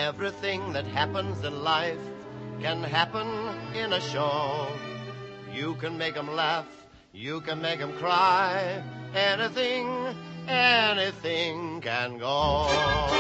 Everything that happens in life can happen in a show. You can make 'em laugh, you can make 'em cry. Anything can go.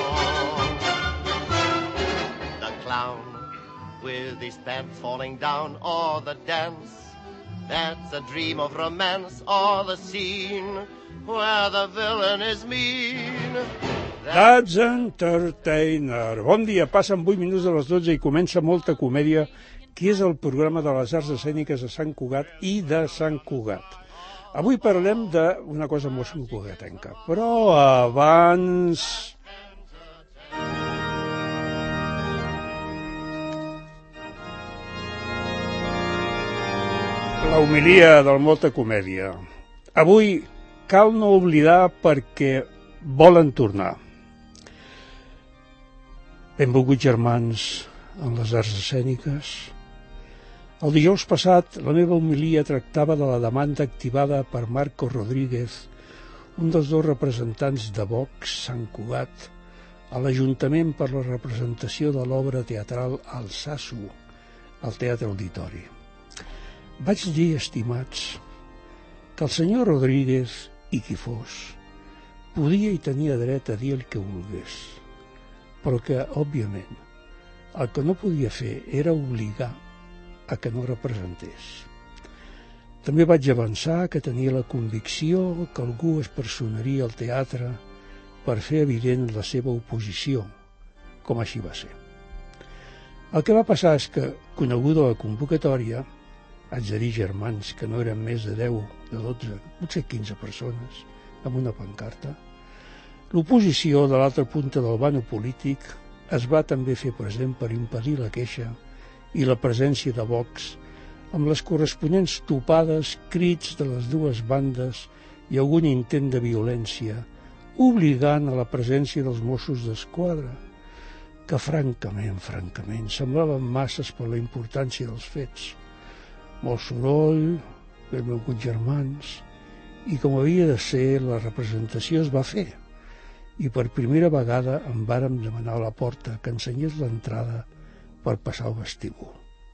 The clown with his pants falling down, or the dance that's a dream of romance, or the scene where the villain is mean. That's Entertainer. Bon dia, passen 8 minuts de les 12 i comença Molta Comèdia, que és el programa de les arts escèniques de Sant Cugat i de Sant Cugat. Avui parlem d'una cosa molt santcugatenca, però abans... La homilia del Molta Comèdia. Avui cal no oblidar perquè volen tornar. Benvolguts germans en les arts escèniques. El dijous passat, la meva homilia tractava de la demanda activada per Marco Rodríguez, un dels dos representants de Vox Sant Cugat, a l'Ajuntament per la representació de l'obra teatral Alsasu, al Teatre Auditori. Vaig dir, estimats, que el senyor Rodríguez, i qui fos, podia i tenia dret a dir el que volgués, però que, òbviament, el que no podia fer era obligar a que no representés. També vaig avançar que tenia la convicció que algú es personaria al teatre per fer evident la seva oposició, com així va ser. El que va passar és que, coneguda la convocatòria, haig de dir, germans, que no eren més de 10, de 12, potser 15 persones, amb una pancarta, l'oposició de l'altra punta del vano polític es va també fer present per impedir la queixa i la presència de Vox amb les corresponents topades, crits de les dues bandes i algun intent de violència, obligant a la presència dels Mossos d'Esquadra, que francament, semblaven masses per la importància dels fets. Molt soroll, benvolguts germans, i com havia de ser, la representació es va fer, i per primera vegada em vàrem demanar a la porta que ensenyés l'entrada per passar al vestíbul.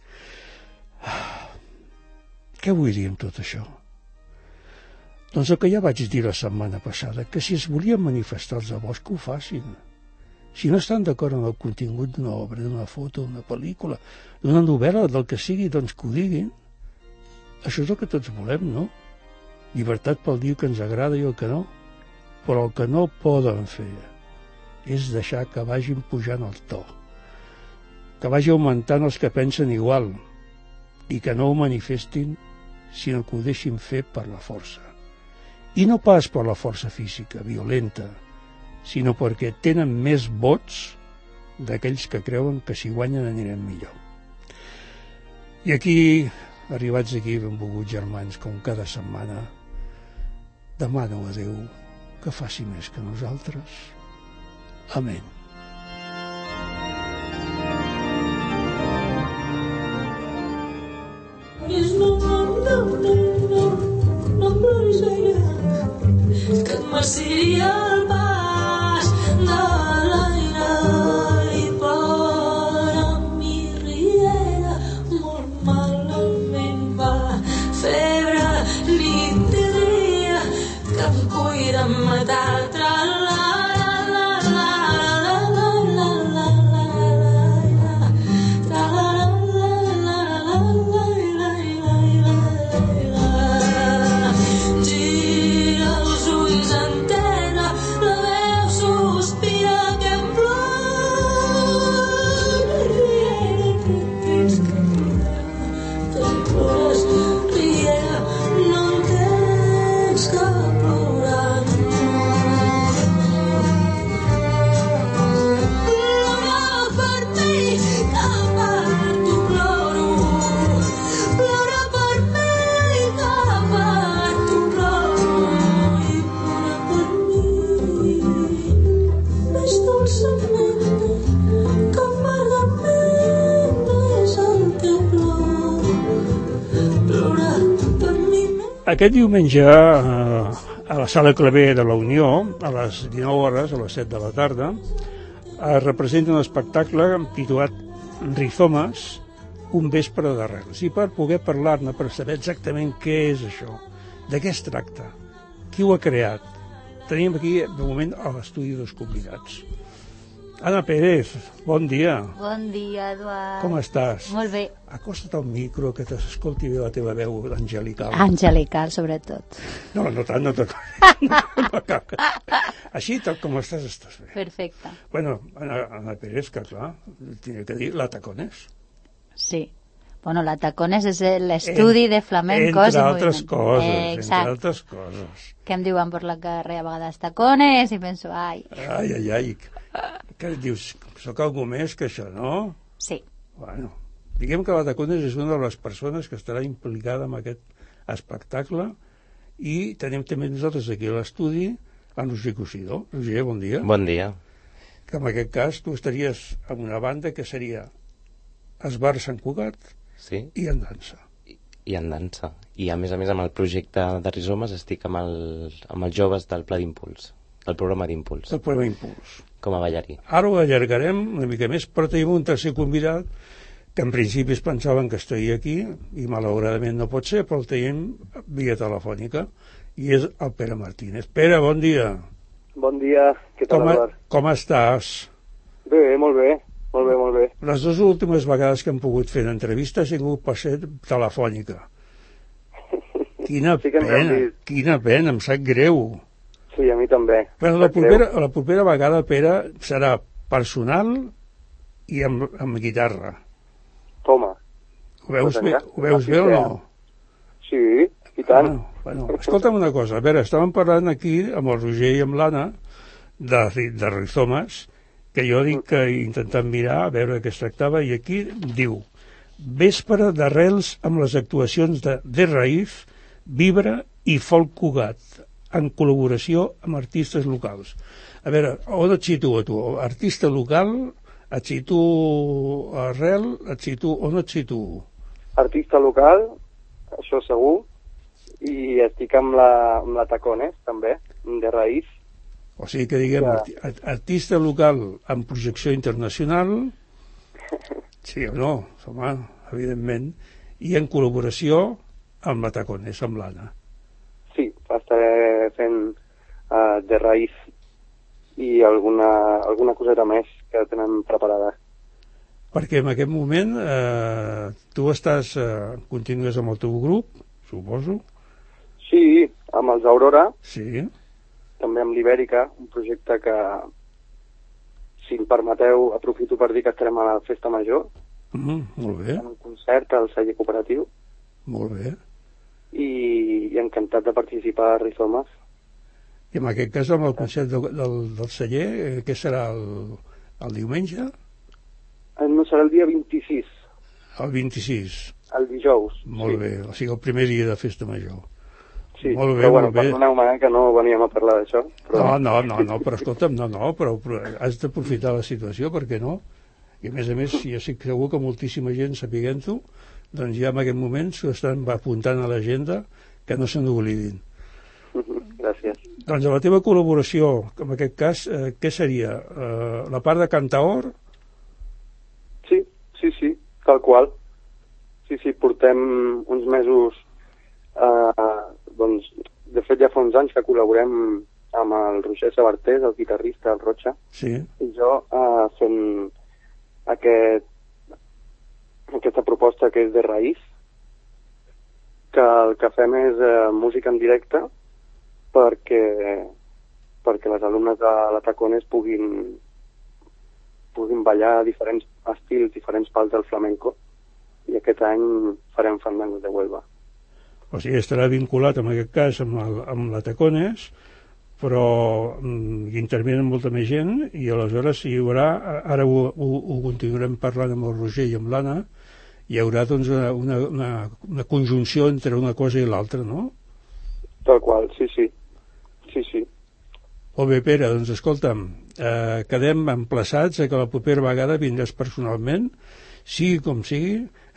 Què vull dir amb tot això? Doncs el que ja vaig dir la setmana passada, que si es volien manifestar els de Vox, que ho facin. Si no estan d'acord amb el contingut d'una obra, d'una foto, d'una pel·lícula, d'una novel·la, del que sigui, doncs que ho diguin. Això és el que tots volem, no? Llibertat pel dir que ens agrada i el que no. Però el que no poden fer és deixar que vagin pujant el to, que vagi augmentant els que pensen igual i que no ho manifestin, sinó que ho deixin fer per la força. I no pas per la força física, violenta, sinó perquè tenen més vots d'aquells que creuen que si guanyen anirem millor. I aquí, arribats aquí, benvolguts germans, com cada setmana, demano a Déu que faci més que nosaltres. Amén. Que et marciria el pas de l'aire i per a mi riera molt malament va febre nit i dia que em cuida matar Aquest diumenge a la Sala Clavé de la Unió, a les 19 hores, a les 7 de la tarda, representa un espectacle titulat Rizomes, un vespre d'arrels. I per poder parlar-ne, per saber exactament què és això, de què es tracta, qui ho ha creat, tenim aquí, de moment, a l'estudi dos convidats. Ana Pérez, bon dia. Bon dia, Eduard. Com estàs? Molt bé. Acosta't al micro, que t'escolti bé la teva veu angelical. Angelical, sobretot. No tant, no tot. Així, tal com estàs bé. Perfecte. Bueno, Ana Pérez, que clar, tinc que dir, la Tacones. Sí. Bueno, la Tacones és l'estudi de flamencos. Entre altres coses. Que em diuen per la carrera a vegades Tacones i penso, ai. Ai. Què dius? Soc algú més que això, no? Sí. Bueno, diguem que la Tacones és una de les persones que estarà implicada en aquest espectacle i tenim també nosaltres aquí a l'estudi en Roger Cossidó. Roger, bon dia. Bon dia. Que en aquest cas tu estaries en una banda que seria Esbar Sant Cugat, sí, i en dansa. I en dansa. I a més amb el projecte de Rizomes estic amb els joves del Pla d'Impuls, del programa d'Impuls. El programa Impuls. Com a ballarí. Ara ho allargarem una mica més, però tenim un tercer convidat que en principi es pensaven que estaria aquí i malauradament no pot ser, però el tenim via telefònica i és el Pere Martínez. Pere, bon dia. Bon dia, què tal, Eduard? Com estàs? Bé, molt bé. Les dues últimes vegades que hem pogut fer l'entrevista ha sigut per ser telefònica. Quina pena, em sap greu. Sí, a mi també. Però la propera vegada, Pere, serà personal i amb guitarra. Toma. Ho veus bé o no? Sí, i tant. Bueno, escolta'm una cosa, a veure, estàvem parlant aquí amb el Roger i amb l'Anna de Rizomes, que jo dic que intentant mirar a veure què es tractava, i aquí diu Vespre d'arrels amb les actuacions de Raïf, Vibra i Folk Cugat, en col·laboració amb artistes locals. A veure, on et situo tu? Artista local? Et situo arrel? On et situo? Artista local, això segur, i estic amb la Tacones, també, de Raïf. O sigui que diguem artista local amb projecció internacional, sí o no, home, evidentment, i en col·laboració amb la Tacones, amb l'Anna. Sí, estaré fent de Raïf i alguna coseta més que tenen preparada. Perquè en aquest moment tu continues amb el teu grup, suposo? Sí, amb els Aurora. Sí. També amb l'Ibèrica, un projecte que, si em permeteu, aprofito per dir que estarem a la Festa Major. Molt bé. En un concert al celler cooperatiu. Molt bé. I encantat de participar a Rizomes. I en aquest cas, amb el concert del celler, què serà el diumenge? No, serà el dia 26. El 26. El dijous. Molt bé, o sigui, el primer dia de Festa Major. Sí, molt bé, però bueno, molt bé. Perdoneu-me que no veníem a parlar d'això. Però... No, però escolta'm, però has d'aprofitar la situació, per què no? I a més, jo estic segur que moltíssima gent sapiguent-ho, doncs ja en aquest moment s'ho estan apuntant a l'agenda, que no se n'oblidin. Gràcies. Doncs a la teva col·laboració, en aquest cas, què seria? La part de cantaor? Sí, tal qual. Sí, portem uns mesos... doncs, de fet ja fa uns anys que col·laborem amb el Roger Sabartés, el guitarrista, el Rocha, sí. I jo fent aquesta proposta que és de Raïf, que el que fem és música en directe perquè les alumnes de la Tacones puguin ballar diferents estils, diferents pals del flamenco, i aquest any farem Fandangos de Huelva. O sigui, estarà vinculat en aquest cas amb la Tacones, però intervenen molta més gent, i aleshores hi haurà, ara ho continuarem parlant amb el Roger i amb l'Anna, hi haurà doncs una conjunció entre una cosa i l'altra, no? Tal qual, sí. Molt bé, Pere, doncs escolta'm, quedem emplaçats a que la propera vegada vindràs personalment, sigui com sigui,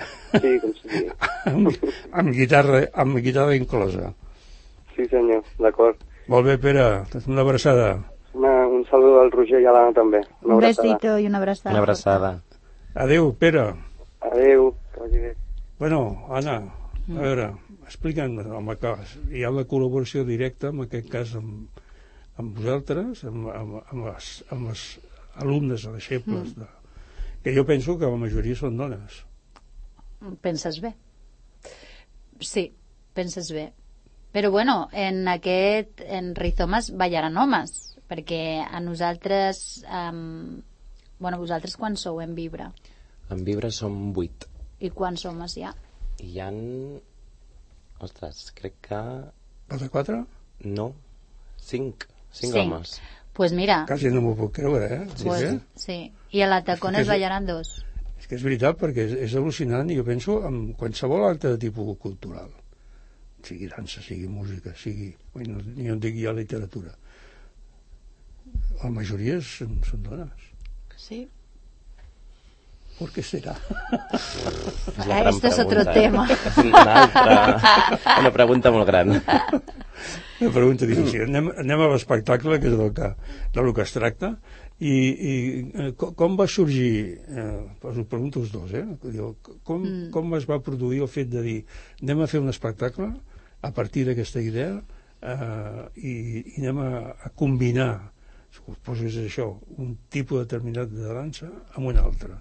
amb guitarra inclosa. Sí, senyor, d'acord. Molt bé, Pere, una abraçada. Un saludo al Roger i a l'Anna també. Un besito i una abraçada. Una abraçada. Adéu, Pere. Adéu, que vagi bé. Bueno, Anna, a veure, explica'm, home, que hi ha la col·laboració directa, en aquest cas amb vosaltres, amb els alumnes, deixebles, que jo penso que la majoria són dones. Penses bé. Sí, penses bé. Però bueno, en Rizomes ballaran homes, perquè a nosaltres, vosaltres quan sou en Vibra? En Vibra som 8. I quants homes hi ha? Hi ha... Ostres, crec que... Pas de 4? No, 5 homes. Pues mira... Quasi no m'ho puc creure, eh? Sí. I a la Tacones ballaran 2. És que és veritat, perquè és al·lucinant, i jo penso en qualsevol acte de tipus cultural, sigui dansa, sigui música, sigui... ni on digui ja literatura. La majoria són dones. Sí. ¿Por qué será? Esto es otro tema. Una pregunta molt gran. Una pregunta difícil. Anem a l'espectacle, que és del que es tracta. I com va sorgir, us ho pregunto els dos, com es va produir el fet de dir anem a fer un espectacle a partir d'aquesta idea i anem a combinar, suposo que és això, un tipus determinat de dansa amb un altre.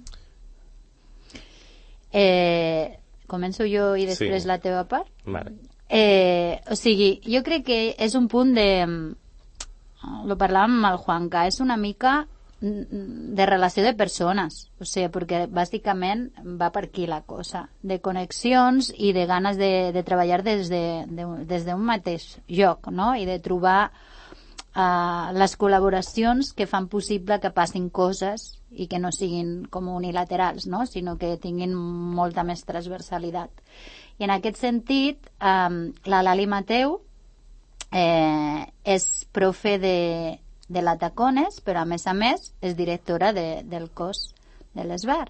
Començo jo i després la teva part? Vale. O sigui, jo crec que és un punt de... Lo parlàvem amb el Juanca, és una mica de relació de persones, o sigui, perquè bàsicament va per aquí la cosa, de connexions i de ganes de treballar des d'un mateix lloc, no? I de trobar les col·laboracions que fan possible que passin coses i que no siguin com unilaterals, no? Sinó que tinguin molta més transversalitat. I en aquest sentit, la Lali Mateu és profe de la Tacones, però a més és directora del cos de l'Esbar.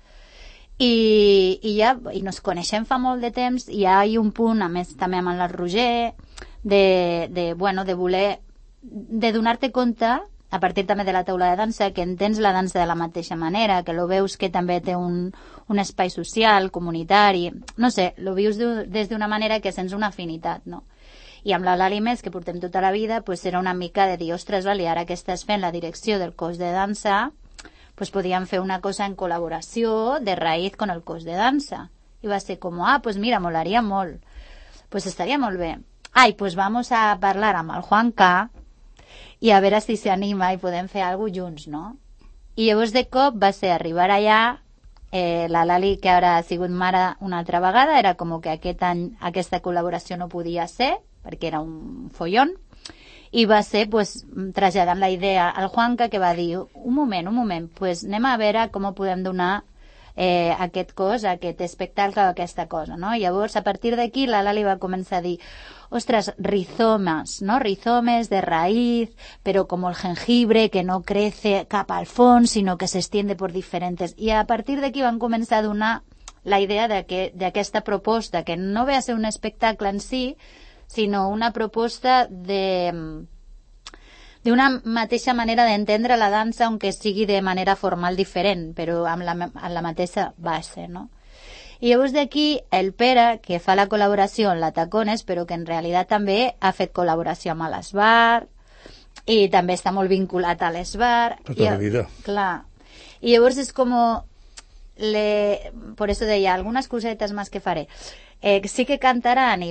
I nos coneixem fa molt de temps, i hi ha un punt, a més també amb el Roger, de voler de donar-te compte, a partir també de la taula de dansa, que entens la dansa de la mateixa manera, que lo veus que també té un espai social, comunitari, no sé, lo vius des d'una manera que sents una afinitat, no? I amb la Lali més, que portem tota la vida, pues era una mica de dir, ostres, vale, ara que estàs fent la direcció del cos de dansa, pues podíem fer una cosa en col·laboració de raïz con el cos de dansa. I va ser com, pues mira, molaria molt. Pues estaria molt bé. Pues vamos a parlar amb el Juanca i a veure si s'anima i podem fer alguna cosa junts, no? I llavors de cop va ser arribar allà, la Lali, que ara ha sigut mare una altra vegada, era com que aquest any aquesta col·laboració no podia ser, perquè era un follon, i va ser pues, traslladant la idea al Juanca, que va dir, un moment, pues anem a veure com podem donar aquest cos, aquest espectacle, aquesta cosa, no? Llavors, a partir d'aquí, la Lali va començar a dir, ostras, rizomes, ¿no? Rizomes de raíz, pero como el jengibre que no crece cap al fons, sino que se extiende por diferentes. I a partir d'aquí van començar a donar la idea d'aquesta proposta, que no ve a ser un espectacle en si, sinó una proposta d'una mateixa manera d'entendre la dansa, aunque sigui de manera formal diferent, però amb la mateixa base, no? I llavors d'aquí el Pere, que fa la col·laboració en la Tacones, però que en realitat també ha fet col·laboració amb l'Esbar, i també està molt vinculat a l'Esbar. Tota la vida. Clar. I llavors és com... Por eso deia, algunas cosetas más que faré. Sí que cantarán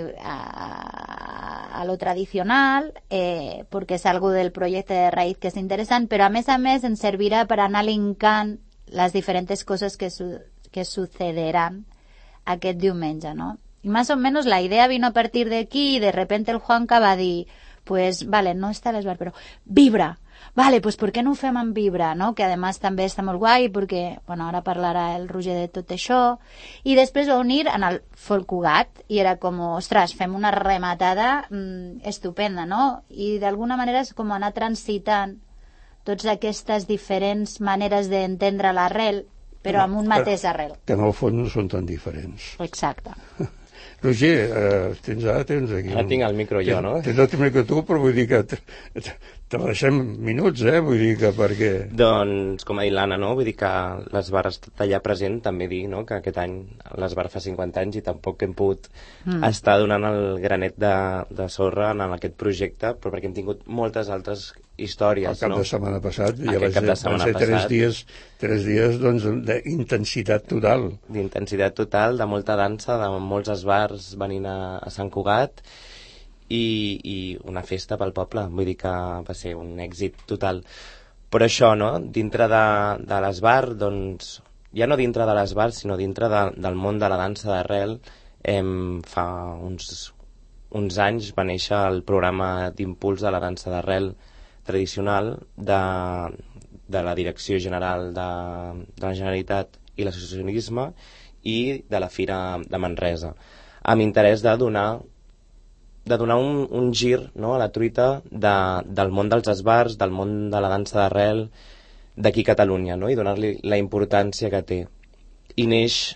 a lo tradicional, porque es algo del proyecto de raíz que es interesante, pero a mes ens servirà per anar linkant les diferents coses que sucederán aquest diumenge, ¿no? Y más o menos la idea vino a partir de aquí, y de repente el Juanca va dir, pues vale, no està l'Esbar, però Vibra. Vale, pues ¿por qué no ho fem en Vibra, no? Que además també està molt guai, perquè, bueno, ara parlarà el Roger de tot això, i després va unir en el Folkugat, i era com, ostres, fem una rematada estupenda, no? I d'alguna manera és com anar transitant totes aquestes diferents maneres d'entendre l'arrel, però amb un mateix arrel. Que en el fons no són tan diferents. Exacte. Roger, tens aquí... Ara tinc el micro jo, no? Tens el micro tu, però vull dir que te deixem minuts, vull dir que perquè... Doncs, com ha dit l'Anna, no? Vull dir que l'Esbar ha estat allà present, també dir, no?, que aquest any l'Esbar fa 50 anys i tampoc hem pogut estar donant el granet de sorra en aquest projecte, però perquè hem tingut moltes altres històries, el cap de setmana passat, van ser 3 dies doncs, d'intensitat total. D'intensitat total, de molta dansa, de molts esbars venint a Sant Cugat, i una festa pel poble, vull dir que va ser un èxit total. Però això, no?, dintre de l'esbar, doncs, ja no dintre de l'esbar, sinó dintre del món de la dansa d'arrel, fa uns anys va néixer el programa d'impuls de la dansa d'arrel tradicional de la Direcció General de la Generalitat i l'Associacionisme i de la Fira de Manresa, amb interès de donar un gir, no?, a la truita del món dels esbars, del món de la dansa d'arrel d'aquí a Catalunya, no?, i donar-li la importància que té. I neix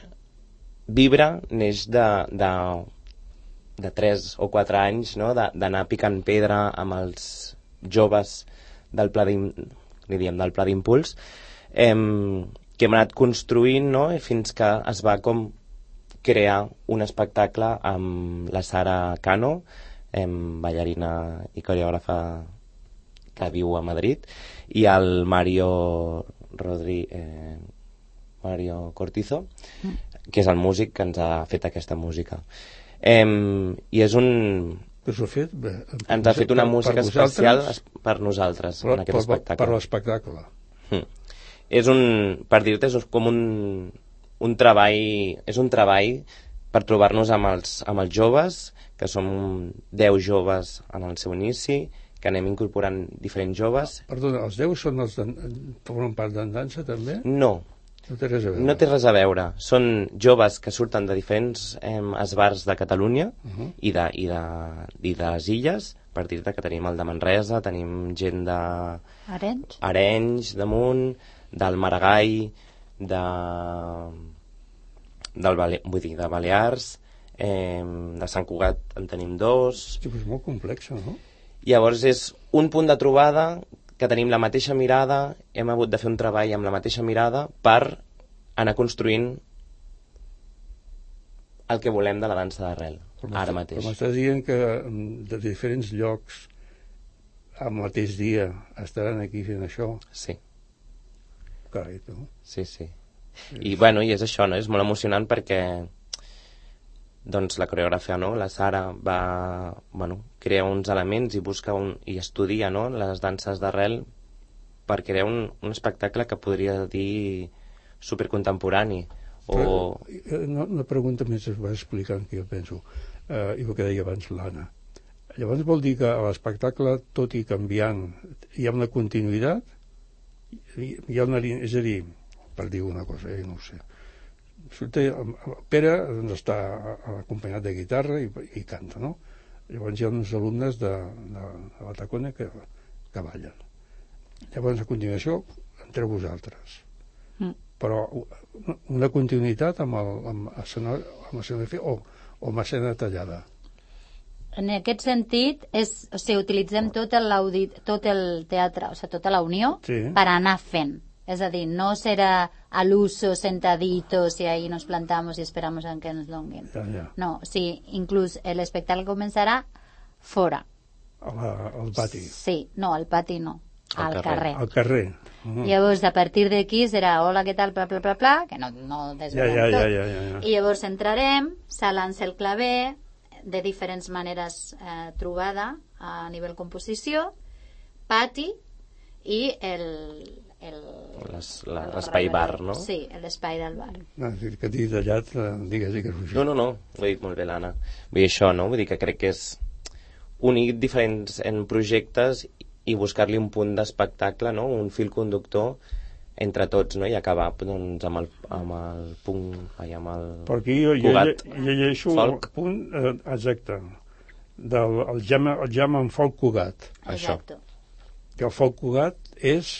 de 3 o 4 anys, no?, d'anar picant pedra amb els joves del pla d'impuls, que hem anat construint, no?, fins que es va com crear un espectacle amb la Sara Cano, ballarina i coreògrafa que viu a Madrid, i el Mario Cortizo, que és el músic que ens ha fet aquesta música. I és un... Ens ha fet una música especial per nosaltres en aquest espectacle. Per l'espectacle. Per dir-te, és com un treball per trobar-nos amb els joves, que som 10 joves en el seu inici, que anem incorporant diferents joves. Perdona, els 10 formen part d'en dansa també? No. No té res a veure. No té res a veure. Són joves que surten de diferents esbars de Catalunya i de les illes. Per dir-te que tenim el de Manresa, tenim gent de... Arenys, damunt, del Maragall, de Balears, de Sant Cugat en tenim 2. Sí, però és molt complex, no? Llavors és un punt de trobada que tenim la mateixa mirada, hem hagut de fer un treball amb la mateixa mirada per anar construint el que volem de la dansa d'arrel, ara mateix. Però m'estàs dient que de diferents llocs al mateix dia estaran aquí fent això? Sí. Carai, tu. Sí. I és això, no? És molt emocionant perquè doncs la coreògrafa, no?, la Sara va crear uns elements i busca i estudia, no?, les danses d'arrel per crear un espectacle que podria dir supercontemporani. Una pregunta més es va explicant que jo penso, i el que deia abans l'Anna. Llavors vol dir que a l'espectacle, tot i canviant, hi ha una continuïtat? Hi ha una línia, és a dir, per dir una cosa, no ho sé. Pere està acompanyat de guitarra i canta, no? Llavors hi ha uns alumnes de la Tacona que ballen. Llavors a continuació entreu vosaltres. Però una continuïtat amb escenografia o amb escena tallada. En aquest sentit, utilitzem tot el teatre, o sigui, tota la unió, per anar fent. És a dir, no serà al uso, sentaditos, y ahí nos plantamos y esperamos a que nos donguin. No, sí, inclús l'espectacle començarà fora. Al pati? Sí, no, al pati no, al carrer. Al carrer. Llavors, a partir d'aquí serà hola, què tal, bla, bla, bla, bla, que no desvelem tot. I llavors entrarem, se lança el claver, de diferents maneres trobada a nivell composició, pati i l'espai bar, no? Sí, l'espai del bar. No, que t'he tallat, digues. No, ho he dit molt bé l'Anna. Vull dir això, no? Vull dir que crec que és unir diferents projectes i buscar-li un punt d'espectacle, no? Un fil conductor entre tots, no? I acabar doncs, amb el punt, amb el perquè Cugat. Jo llegeixo el punt exacte el jam en folk Cugat. Exacte. Que el folk Cugat és...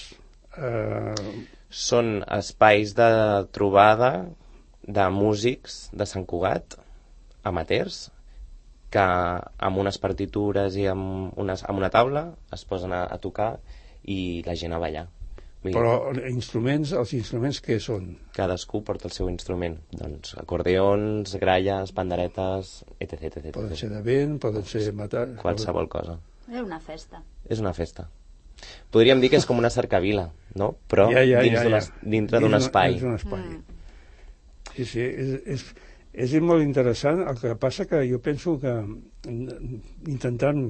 Són espais de trobada de músics de Sant Cugat amateurs que amb unes partitures i amb una taula es posen a tocar i la gent a ballar. Però els instruments què són? Cadascú porta el seu instrument. Doncs acordeons, gralles, panderetes, etc. Poden ser de vent, poden ser matar... Qualsevol cosa. És una festa. És una festa. Podríem dir que és com una cercavila, no? Però dintre d'un espai. Sí, és molt interessant. El que passa que jo penso que intentant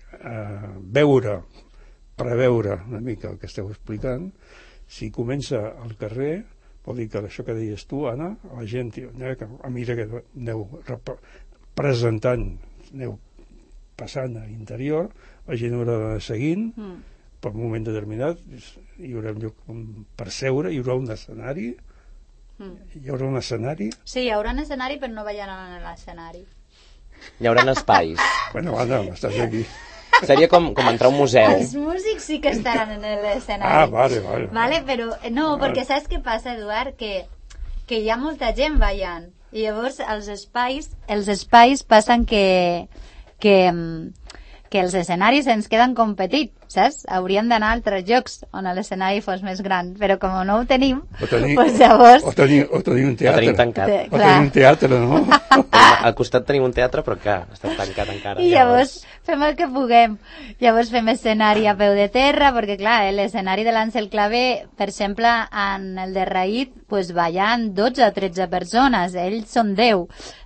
preveure una mica el que esteu explicant, si comença al carrer, vol dir que això que deies tu, Anna, la gent, a mesura que aneu presentant, aneu passant a l'interior, la gent haurà d'anar seguint, per un moment determinat hi haurà un lloc per seure, hi haurà un escenari. Hi haurà un escenari? Sí, hi haurà un escenari, però no ballaran a l'escenari. Hi haurà espais. Bueno, Anna, m'estàs aquí. Seria com entrar a un museu. Els músics sí que estaran en l'escenari. Vale, però no, perquè saps què passa, Eduard? Que hi ha molta gent ballant. I llavors els espais passen que els escenaris ens queden com petits, saps? Hauríem d'anar a altres llocs on l'escenari fos més gran, però com no ho tenim, doncs llavors... O tenim un teatre. O tenim tancat. O tenim un teatre, no? Al costat tenim un teatre, però clar, està tancat encara. I llavors fem el que puguem. Llavors fem escenari a peu de terra, perquè clar, l'escenari de l'Àngel Clavé, per exemple, en el de Raït, pues ballant 12 o 13 persones, ells són 10.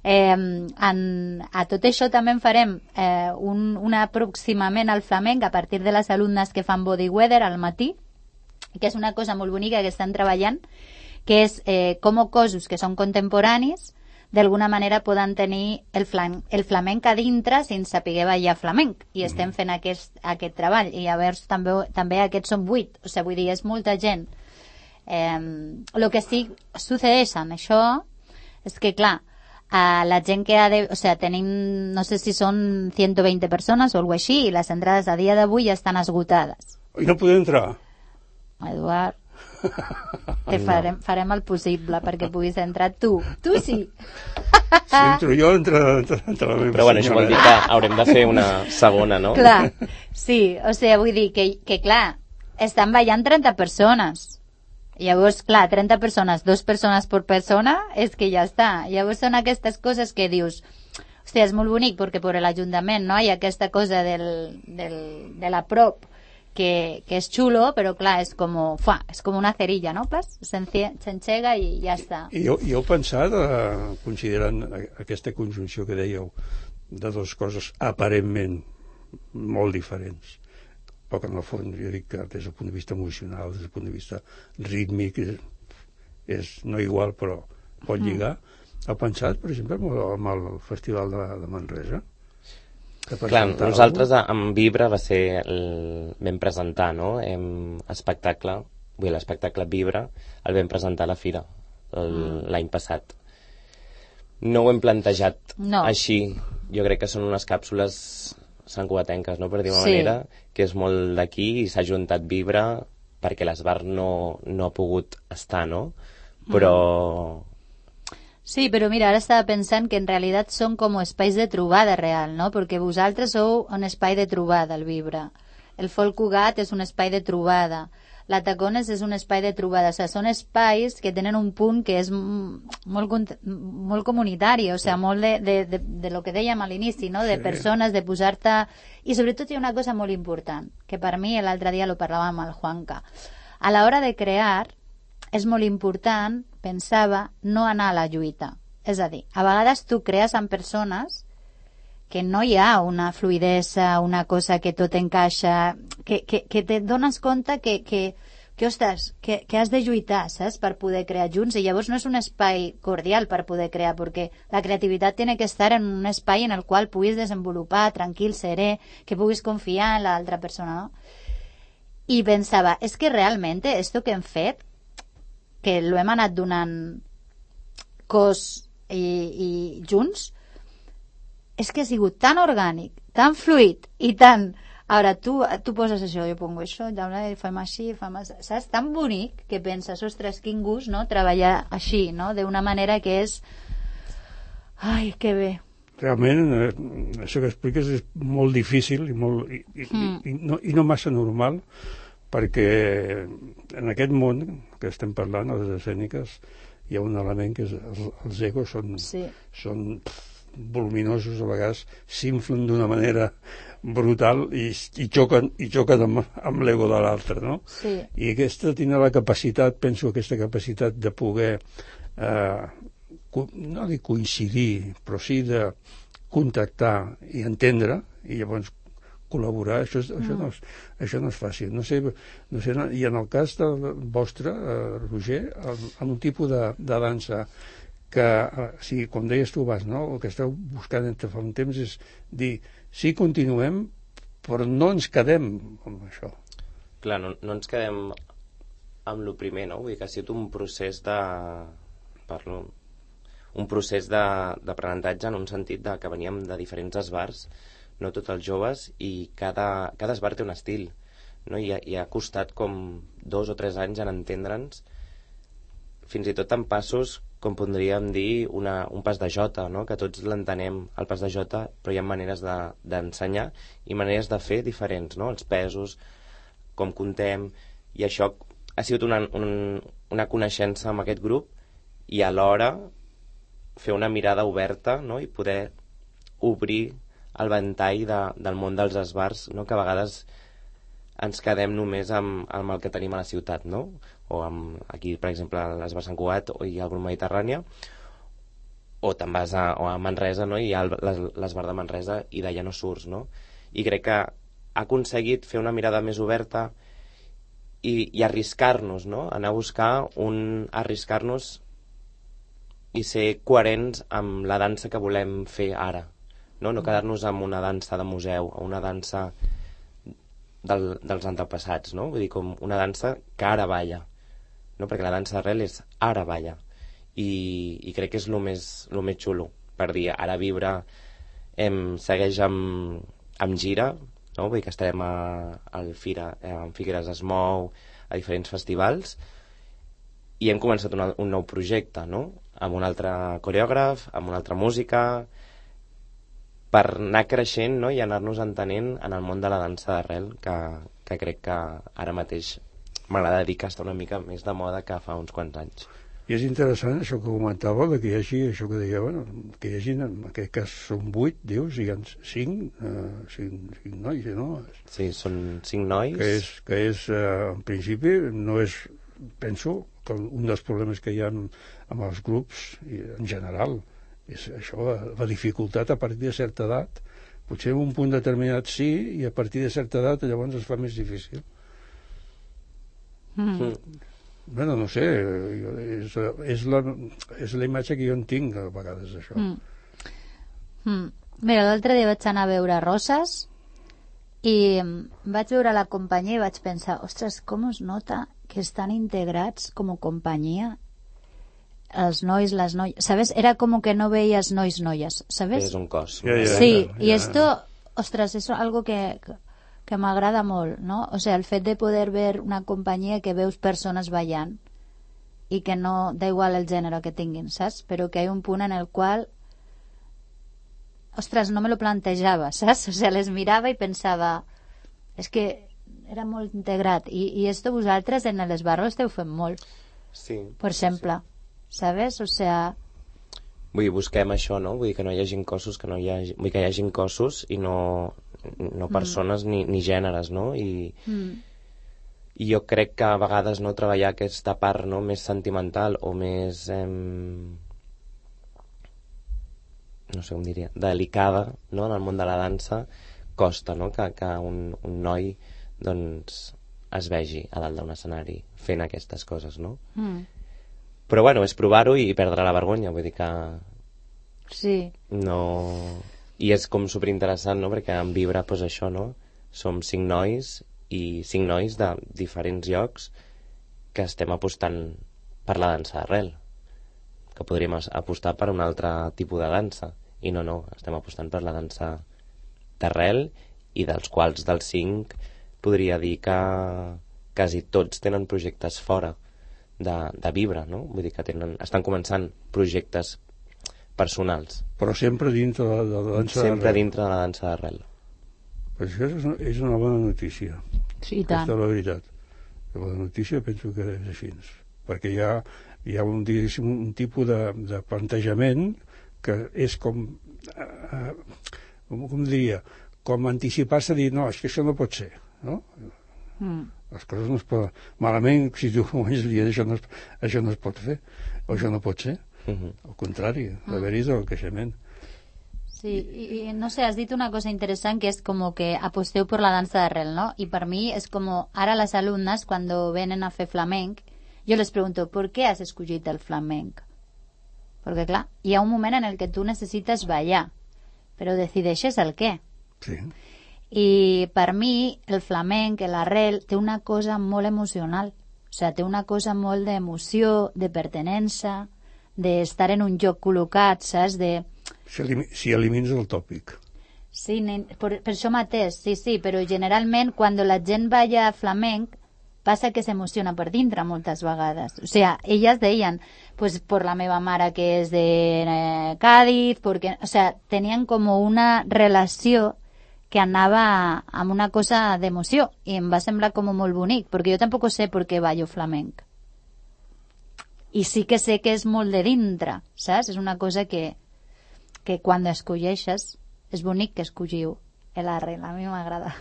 A tot això també en farem un aproximament al flamenc a partir de les alumnes que fan body weather al matí, que és una cosa molt bonica que estan treballant, que és com cossos que són contemporanis d'alguna manera poden tenir el flamenc a dintre sense saber ballar flamenc, i estem fent aquest treball, i llavors també aquests són 8, o sigui, vull dir, és molta gent. El que sí succeeix en això és que, clar, la gent que o sea, tenim, no sé si són 120 persones o alguna cosa així, i les entrades a dia d'avui ja estan esgotades. I no podem entrar? Eduard, farem el possible perquè puguis entrar tu sí. Si entro jo, entra la meva però bueno, això vol dir que haurem de fer una segona, no? Clar, sí, o sigui, vull dir que clar, estan ballant 30 persones. Llavors, clar, 30 persones, 2 persones per persona, és que ja està. Llavors són aquestes coses que dius, hòstia, és molt bonic perquè per l'Ajuntament, no?, hi ha aquesta cosa de la prop que és xulo, però clar, és com una cerilla, no? S'enxega i ja està. I heu pensat, considerant aquesta conjunció que dèieu, de dues coses aparentment molt diferents, però que en el fons jo dic que des del punt de vista emocional, des del punt de vista rítmic, és no igual, però pot lligar. Heu pensat, per exemple, amb el Festival de Manresa? Clar, nosaltres amb Vibra vam presentar, no? L'espectacle Vibra el vam presentar a la Fira l'any passat. No ho hem plantejat així. Jo crec que són unes càpsules santcugatenques, no?, per dir una manera, que és molt d'aquí, i s'ha juntat Vibra perquè l'Esbar no ha pogut estar, no? Però... Sí, però mira, ara estava pensant que en realitat són com espais de trobada real, no? Perquè vosaltres sou un espai de trobada, el Vibra. El Folk Cugat és un espai de trobada. La Tacones és un espai de trobada. O sigui, són espais que tenen un punt que és molt comunitari, o sigui, molt de lo que dèiem a l'inici, no? De persones, de posar-te... I sobretot hi ha una cosa molt important, que per mi l'altre dia lo parlàvem amb el Juanca. A l'hora de crear, és molt important, pensava, no anar a la lluita. És a dir, a vegades tu crees amb persones que no hi ha una fluidesa, una cosa que tot encaixa, que te dones compte que ostres, que has de lluitar, saps?, per poder crear junts, i llavors no és un espai cordial per poder crear, perquè la creativitat tiene que estar en un espai en el qual puguis desenvolupar tranquil, serè, que puguis confiar en l'altra persona, no? I pensava, és que realment esto que hem fet, que lo hem anat donant cos i junts, és que ha sigut tan orgànic, tan fluid i tan... Ara, tu poses això, jo pongo això, fem així, saps? Tan bonic que penses, ostres, quin gust, no?, treballar així, no?, d'una manera que és... Ai, que bé. realment això que expliques és molt difícil i no massa normal, perquè en aquest món que estem parlant, a les escèniques, hi ha un element que és els egos són voluminosos, a vegades s'inflen d'una manera brutal i xoquen amb l'ego de l'altre, no? Sí. I aquesta tindrà la capacitat, penso, aquesta capacitat de poder no de coincidir, però sí de contactar i entendre, i llavors col·laborar, això no és fàcil. No sé, i en el cas vostre, Roger, en un tipus de dansa que, com deies tu abans, no? El que esteu buscant entre fa un temps és dir, sí, continuem, però no ens quedem amb això. Clar, no ens quedem amb el primer, no? Vull dir que ha sigut un procés d'aprenentatge en un sentit que veníem de diferents esbars, no tots els joves, i cada esbar té un estil, no? I ha costat com 2 o 3 anys en entendre'ns, fins i tot en passos, com podríem dir, un pas de jota, no? Que tots l'entenem, el pas de jota, però hi ha maneres d'ensenyar i maneres de fer diferents, no? Els pesos, com contem, i això ha sigut una coneixença amb aquest grup, i alhora fer una mirada oberta, no? I poder obrir el ventall del món dels esbars, no? Que a vegades ens quedem només amb el que tenim a la ciutat, no? O aquí, per exemple, l'esbar Sant Cugat i el grup Mediterrània, o te'n vas a Manresa, no? I hi ha l'esbar de Manresa i d'allà no surts, no? I crec que ha aconseguit fer una mirada més oberta i arriscar-nos, no? Anar a buscar arriscar-nos i ser coherents amb la dansa que volem fer ara, no quedar-nos amb una dansa de museu o una dansa dels antepassats, no? Vull dir, com una dansa que ara balla, no? Perquè la dansa d'arrel és ara balla, i crec que és el més xulo, per dir, ara Vibra segueix amb gira, no? Vull dir que estarem en Figueres es mou, a diferents festivals, i hem començat un nou projecte, no? Amb un altre coreògraf, amb una altra música, per anar creixent, no? I anar-nos entenent en el món de la dansa d'arrel, que crec que ara mateix m'agrada dir que està una mica més de moda que fa uns quants anys. I és interessant això que comentava, que hi hagi, això que deia, que hi hagi, en aquest cas són 8, dius, i hi ha 5 nois, no? Sí, són 5 nois. Que és en principi, no és, penso, que un dels problemes que hi ha amb els grups, en general, és això, la dificultat a partir de certa edat. Potser en un punt determinat sí, i a partir de certa edat llavors es fa més difícil. Bueno, no sé, és la imatge que jo en tinc a vegades, això. Mira, l'altre dia vaig anar a veure Roses i vaig veure la companyia i vaig pensar, ostres, com es nota que estan integrats com a companyia els nois, les noies, ¿sabes? Era como que no veías noies, ¿sabes? És un cos. Sí, y esto, ostras, es algo que m'agrada molt, ¿no? O sea, el fet de poder ver una companyia que veus persones ballant i que no, da igual el gènere que tinguin, saps? Però que hi ha un punt en el qual, ostres, no me lo plantejava, saps? O sea, les mirava i pensava, és que era molt integrat, i esto vosaltres en l'Esbar ho esteu fent molt. Sí. Per exemple, ¿sabes? O sea... Vull dir, busquem això, no? Vull dir que no hi hagin cossos, vull que hi hagin cossos i no persones ni gèneres, no? I jo crec que a vegades no treballar aquesta part, no, més sentimental o més no sé com diria, delicada, no, en el món de la dansa costa, no? Que un noi doncs es vegi a dalt d'un escenari fent aquestes coses, no? Però bueno, és provar-ho i perdre la vergonya, vull dir que sí. No... I és com superinteressant, no? Perquè en Vibra, doncs això, no? Som 5 nois i 5 nois de diferents llocs que estem apostant per la dansa d'arrel, que podríem apostar per un altre tipus de dansa, i no, estem apostant per la dansa d'arrel, i dels quals dels 5 podria dir que quasi tots tenen projectes fora de Vibra, no? Vull dir que estan començant projectes personals. Però sempre dintre de la dansa Sempre d'arrel. dintre de la dansa d'arrel. Però això és una bona notícia. Sí, i Aquesta tant. és la veritat. La bona notícia penso que és així. Perquè hi ha un, diguéssim, un tipus de plantejament que és com diria, com anticipar-se a dir, no, és que això no pot ser, no? Les coses no es poden... Malament, si tu comences dient això no es pot fer, o això no pot ser. Al contrari, haver-hi el creixement. Sí, y no sé, has dit una cosa interesante que es como que aposteu por la danza d'arrel, ¿no? Y para mí es como, ahora las alumnas cuando vienen a fer flamenc, yo les pregunto, ¿por qué has escollit el flamenc? Porque, clar, hi ha un moment en el que tu necessites ballar, però decideixes el què. Sí. I per mi el flamenc, l'arrel, té una cosa molt emocional. O sigui, té una cosa molt d'emoció, de pertenença, d'estar en un lloc col·locat, saps? Si elimines el tòpic. Sí, per això mateix, sí, però generalment quan la gent balla flamenc passa que s'emociona per dintre moltes vegades. O sigui, elles deien, pues por la meva mare que és de Cádiz, porque, o sea, tenien com una relació que anava amb una cosa d'emoció i em va semblar com molt bonic, perquè jo tampoc sé per què ballo flamenc. I sí que sé que és molt de dintre, saps? És una cosa que quan escolleixes és bonic que escolliu l'arrel, a mi m'agrada.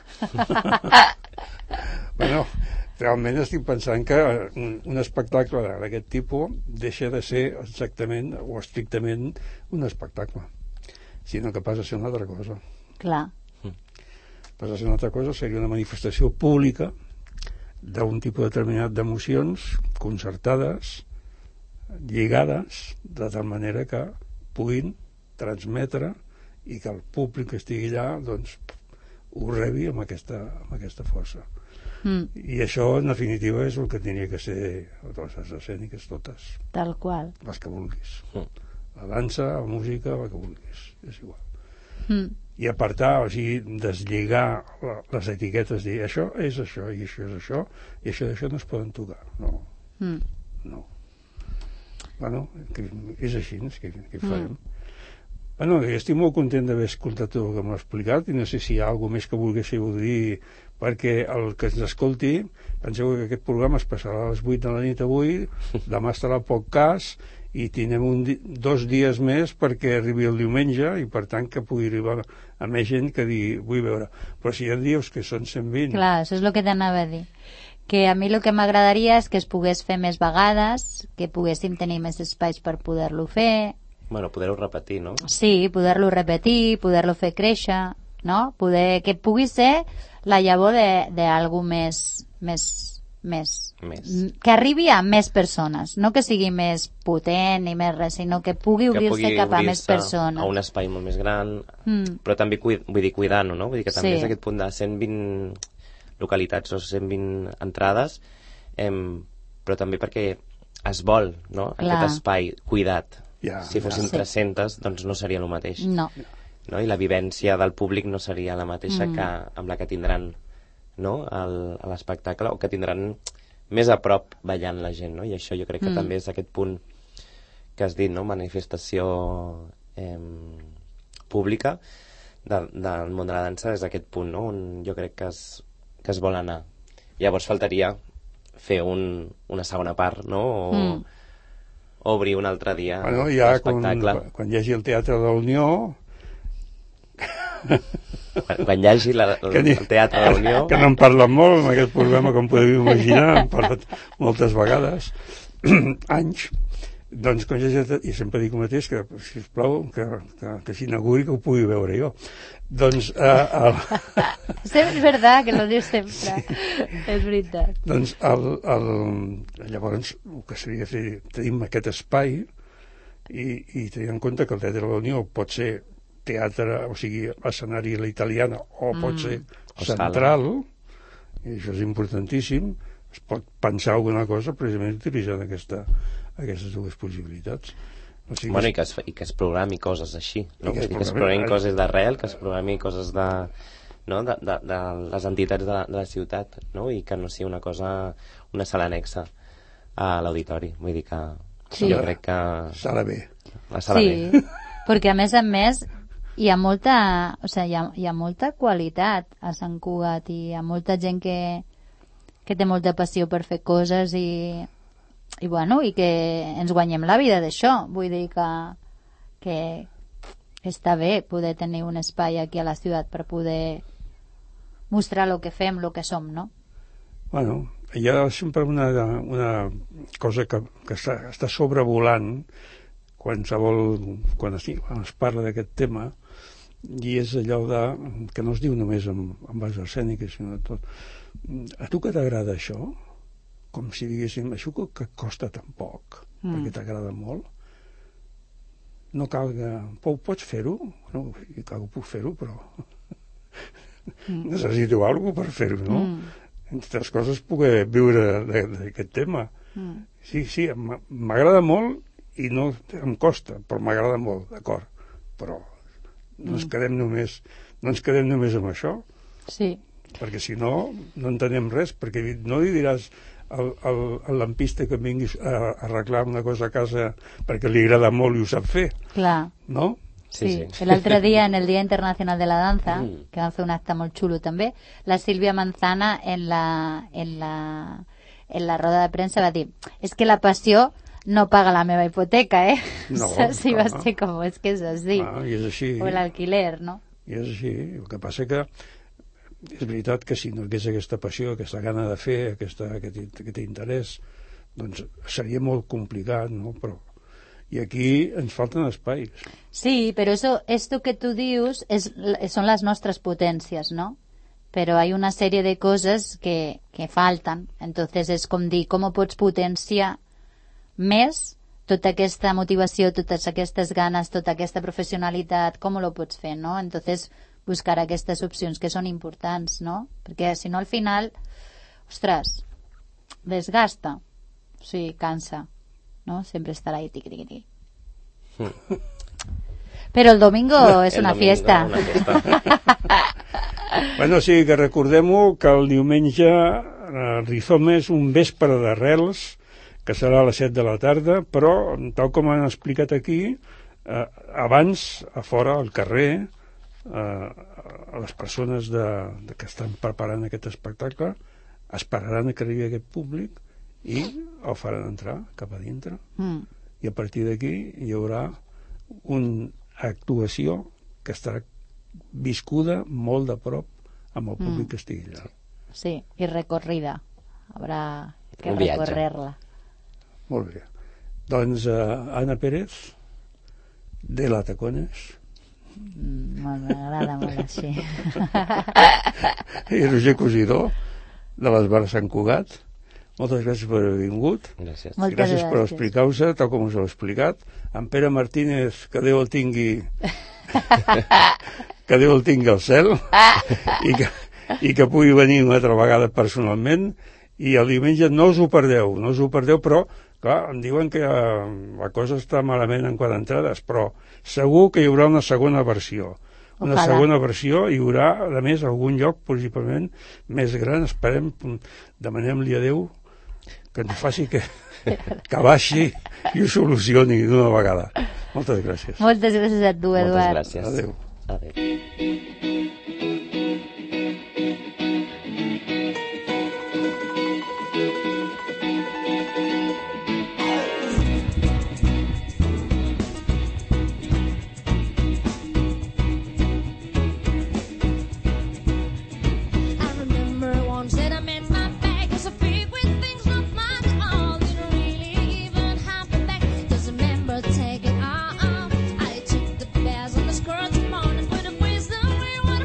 Bueno, realment estic pensant que un espectacle d'aquest tipus deixa de ser exactament o estrictament un espectacle, sinó que passa a ser una altra cosa. Clar. Passa a ser una altra cosa, seria una manifestació pública d'un tipus determinat d'emocions concertades, lligades, de tal manera que puguin transmetre i que el públic que estigui allà doncs ho rebi amb aquesta força. I això en definitiva és el que tenia que ser les arts escèniques totes, Tal qual. les que vulguis, la dansa, la música, la que vulguis, és igual. I apartar, o sigui, deslligar les etiquetes, dir això és això i això és això i això d'això no es poden tocar, no. Bueno, és així, que farem. Bueno, jo estic molt content d'haver escoltat tot el que m'ha explicat i no sé si hi ha alguna més que volguéssiu dir, perquè el que ens escolti, penseu que aquest programa es passarà a les 8 de la nit avui, demà estarà al podcast i tindrem 2 dies més perquè arribi el diumenge i per tant que pugui arribar a més gent que digui vull veure, però si hi ha dius que són 120. Clar, això és el que t'anava a dir, que a mi el que m'agradaria és que es pogués fer més vegades, que poguéssim tenir més espais per poder-lo fer. Bueno, poder-ho repetir, no? Sí, poder-lo repetir, poder-lo fer créixer, no? Que pugui ser la llavor d'algú més, que arribi a més persones, no que sigui més potent ni més res, sinó que pugui obrir-se cap a més persones. A un espai molt més gran, però també vull dir cuidant-ho, no? Vull dir que també és aquest punt de 120 localitats o 120 entrades, però també perquè es vol, no? Aquest espai cuidat. Si fossin 300, doncs no seria el mateix. No. I la vivència del públic no seria la mateixa que amb la que tindran, no? a l'espectacle, o que tindran més a prop ballant la gent, no? I això jo crec que també és aquest punt que has dit, no? Manifestació pública del món de la dansa, és aquest punt, no? On jo crec que es vol anar. Llavors faltaria fer una segona part, no? O obrir un altre dia l'espectacle. Quan hi hagi el Teatre de la Unió... Quan hi hagi el Teatre de la Unió... Que no en parlen molt en aquest programa, com podeu imaginar, hem parlat moltes vegades, anys. Doncs, com i sempre dic el mateix, que, sisplau, que s'inauguri, que ho pugui veure jo. Doncs... És veritat que lo dius sempre. Sí. És veritat. Doncs, llavors, el que seria fer, tenim aquest espai i tenir en compte que el Teatre de la Unió pot ser teatre, o sigui, escenari a la italiana, o pot ser central, i això és importantíssim. Es pot pensar alguna cosa precisament utilitzant aquestes dues possibilitats. O sigui, bueno, i que es programi coses així, no? Que es programi coses d'arrel, que es programi coses de les entitats de la ciutat, no? I que no sigui una sala anexa a l'auditori. Vull dir que Sí. Jo crec que... Serà bé. Serà bé. Sí, perquè a més hi ha molta, o sigui, hi ha molta qualitat a Sant Cugat i hi ha molta gent que té molta passió per fer coses i bueno, i que ens guanyem la vida d'això. Vull dir que està bé poder tenir un espai aquí a la ciutat per poder mostrar el que fem, el que som, no? Bueno, hi ha sempre una cosa que està sobrevolant quan es parla d'aquest tema, i és allò que no es diu només amb arts escèniques, sinó tot. A tu que t'agrada això? Com si diguéssim, això que costa tan poc, perquè t'agrada molt? No cal que... Pots fer-ho? No, que puc fer-ho, però... necessito alguna cosa per fer-ho, no? Entre les coses, poder viure d'aquest tema. Sí, m'agrada molt i no em costa, però m'agrada molt, d'acord. Però no ens quedem només amb això. Sí. Perquè si no entenem res, perquè no li diràs al lampista que vinguis a arreglar una cosa a casa perquè li agrada molt i ho sap fer. Clar. No? Sí. L'altre dia, en el Dia Internacional de la Danza, que van fer un acte molt xulo també, la Sílvia Manzana en la roda de premsa va dir, és que la passió no paga la meva hipoteca, ¿eh? No, sí, va ser com, és que és així. I és així. O l'alquiler, no? I és així. El que passa que és veritat que si no hi hagués aquesta passió, aquesta gana de fer, aquest interès, doncs seria molt complicat, no? Però i aquí ens falten espais. Sí, però esto que tú dius son las nuestras potencias, ¿no? Pero hay una serie de cosas que faltan. Entonces és com dir, com pots potenciar més tota aquesta motivació, totes aquestes ganes, tota aquesta professionalitat, com ho pots fer, no? Entonces buscar aquestes opcions que són importants, no? Perquè si no al final, ostres, desgasta, o sigui, cansa, ¿no? Siempre estar ahí tiqui. Pero el domingo es una fiesta. Bueno, sí, que recordem-ho que el diumenge Rizoma és un vespre d'arrels que serà a les 7 de la tarda, però tal com han explicat aquí, abans a fora, al carrer, a les persones que estan preparant aquest espectacle esperaran que arribi aquest públic i el faran entrar cap a dintre i a partir d'aquí hi haurà una actuació que estarà viscuda molt de prop amb el públic que estigui allà. Sí, i recorrida, haurà que Un viatge. recorrer-la. Molt bé, doncs Ana Pérez de la Tacones M'agrada molt així. i Roger Cosidó de les Bars Sant Cugat, moltes gràcies per haver vingut. Gràcies. Moltes Gràcies per gràcies. explicar-vos tal com us heu explicat. En Pere Martínez, que Déu el tingui que Déu el tingui al cel i que pugui venir una altra vegada personalment, i el diumenge no us ho perdeu, però clar, em diuen que la cosa està malament en quant a entrades, però segur que hi haurà una segona versió. Una Ojalà. segona versió, hi haurà a més algun lloc possiblement més gran, esperem, demanem-li a Déu que ens faci que baixi i ho solucioni d'una vegada. Moltes gràcies. Moltes gràcies a tu, Moltes Eduard. gràcies. Adéu. Adéu. I remember once that I met my bag was a big with things not much at all. Didn't really even have the bag. Just remember taking off. I took the bears on the skirts morning, put a wisdom where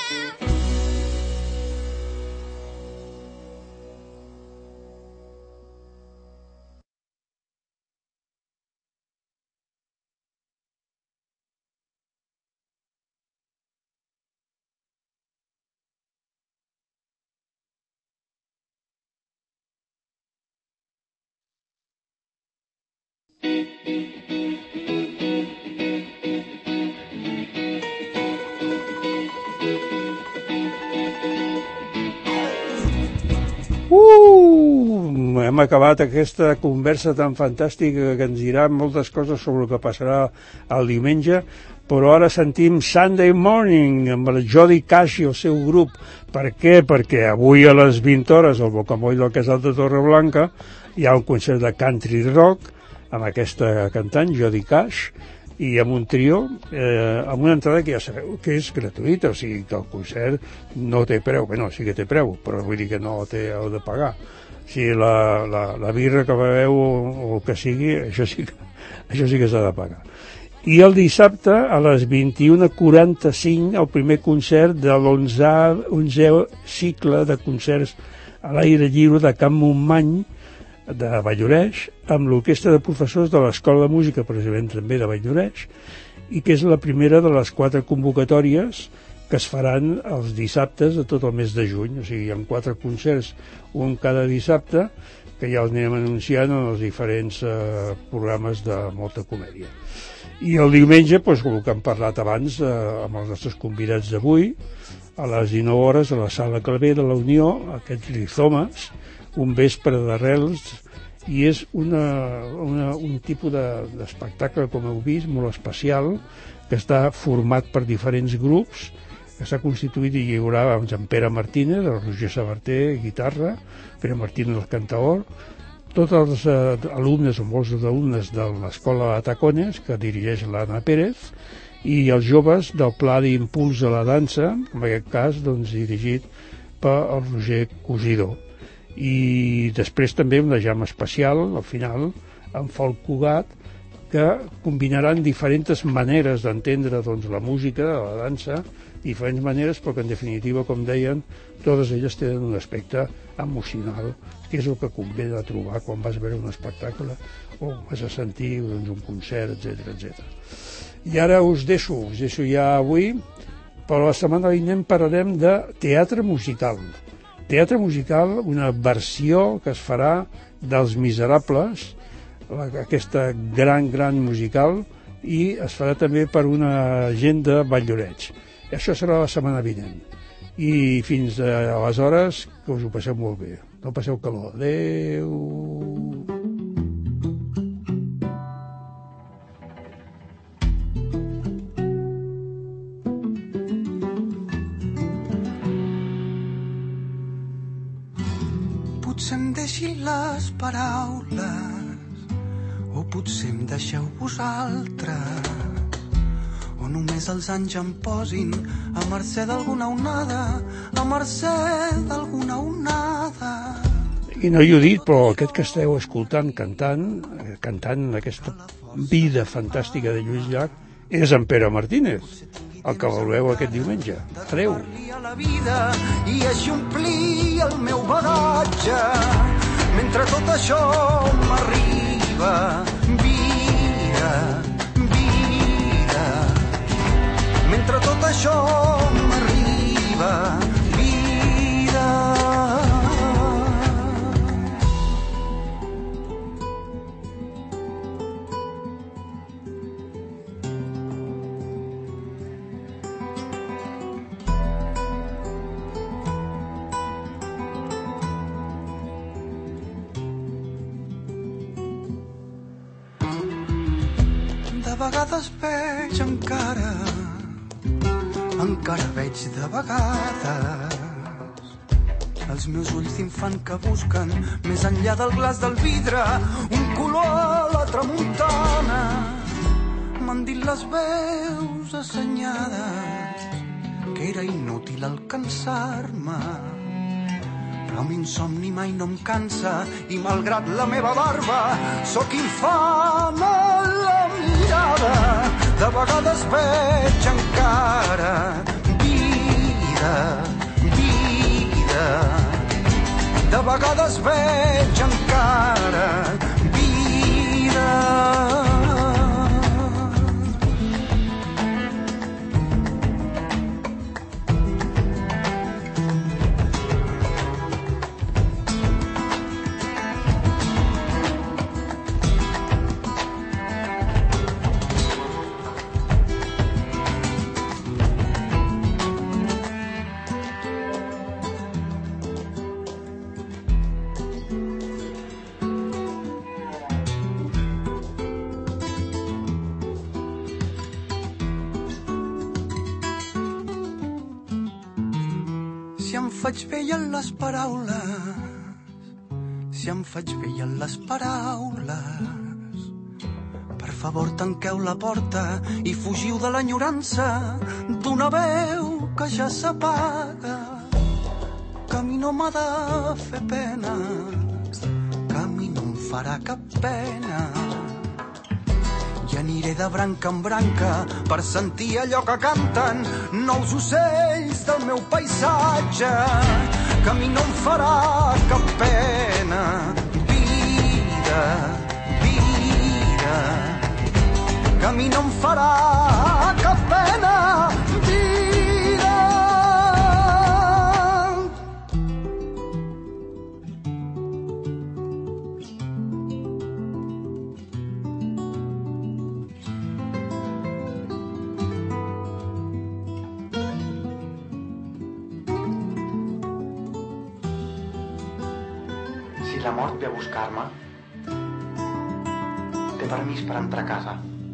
Hem acabat aquesta conversa tan fantàstica que ens dirà moltes coses sobre el que passarà el diumenge, però ara sentim Sunday Morning amb el Jody Cash i el seu grup. Per què? Perquè avui a les 20 hores al Bocamoll del Casal de Torreblanca hi ha un concert de country rock amb aquesta cantant, Jody Cash, i amb un trio, amb una entrada que ja sabeu que és gratuïta, o sigui que el concert no té preu, bé, no, sí que té preu, però vull dir que no heu de pagar. Si la birra que beveu o el que sigui, això sí que s'ha de pagar. I el dissabte a les 21:45 el primer concert de l'11è cicle de concerts a l'aire lliure de Can Montmany de Valldoreix, amb l'orquestra de professors de l'Escola de Música, precisament també de Valldoreix, i que és la primera de les 4 convocatòries que es faran els dissabtes de tot el mes de juny. O sigui, hi ha 4 concerts, un cada dissabte, que ja els anirem anunciant en els diferents programes de Molta Comèdia. I el diumenge, doncs, el que hem parlat abans amb els nostres convidats d'avui, a les 19 hores a la Sala Clavé de la Unió, aquests rizomes, un vespre d'arrels, i és un tipus d'espectacle, com heu vist, molt especial, que està format per diferents grups, que s'ha constituït i hi haurà en Pere Martínez, el Roger Sabater, guitarra, Pere Martínez, el cantaor, tots els alumnes o molts alumnes de l'Escola Tacones, que dirigeix l'Anna Pérez, i els joves del Pla d'Impuls a la Dansa, en aquest cas doncs, dirigit per el Roger Cosidor. I després també una jam especial, al final, amb Folk Cugat, que combinaran diferents maneres d'entendre doncs, la música, la dansa, diferents maneres, però que en definitiva, com deien, totes elles tenen un aspecte emocional, que és el que convé de trobar quan vas a veure un espectacle o vas a sentir doncs, un concert, etc. I ara us deixo ja avui, però la setmana vinent parlarem de teatre musical. Teatre musical, una versió que es farà dels Miserables, aquesta gran musical, i es farà també per una gent de Valldoreix. I això serà la setmana vinent. I fins aleshores, que us ho passeu molt bé. No passeu calor. Adéu! Potser em deixin les paraules o potser em deixeu vosaltres o només els anys em posin a mercè d'alguna onada, a mercè d'alguna onada. I no hi he dit, però aquest que esteu escoltant cantant aquesta vida fantàstica de Lluís Llach és en Pere Martínez, el que veureu aquest diumenge. Adéu. La vida i així omplir el meu bagatge mentre tot això m'arriba. Vida, mentre tot això m'arriba. Vida. De vegades veig encara veig de vegades els meus ulls d'infant que busquen més enllà del glaç del vidre un color a la tramuntana. M'han dit les veus assenyades que era inútil el cansar-me, però l'insomni mai no em cansa i malgrat la meva barba sóc infant a la mirada. De vegades veig encara vida, vegades veig encara vida. Si em faig vell en les paraules, si em faig vell en les paraules, per favor tanqueu la porta i fugiu de l'enyorança d'una veu que ja s'apaga, que a mi no m'ha de fer pena, que a mi no em farà cap pena. I aniré de branca en branca per sentir allò que canten nous ocells del meu paisatge, que a mi no em farà cap pena. Vida, vida, que a mi no em farà cap pena. Vida. Si la mort ve a buscar-me, té permís per entrar a casa,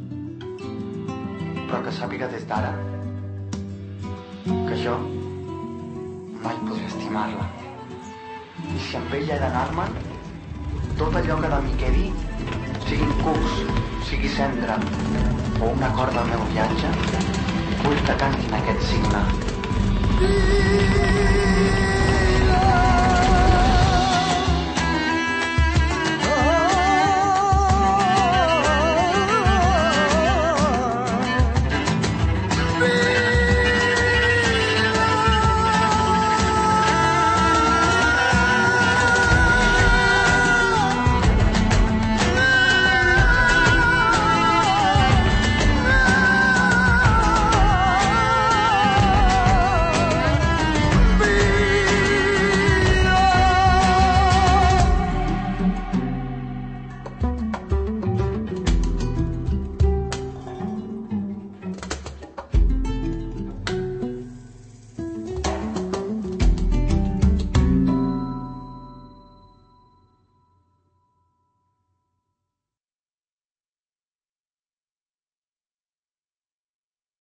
però que sàpiga des d'ara que jo mai podré estimar-la. I si amb ella he d'anar-me, tot allò que de mi quedi, siguin cucs, sigui cendra o un acord del meu viatge, vull que cantin aquest signe.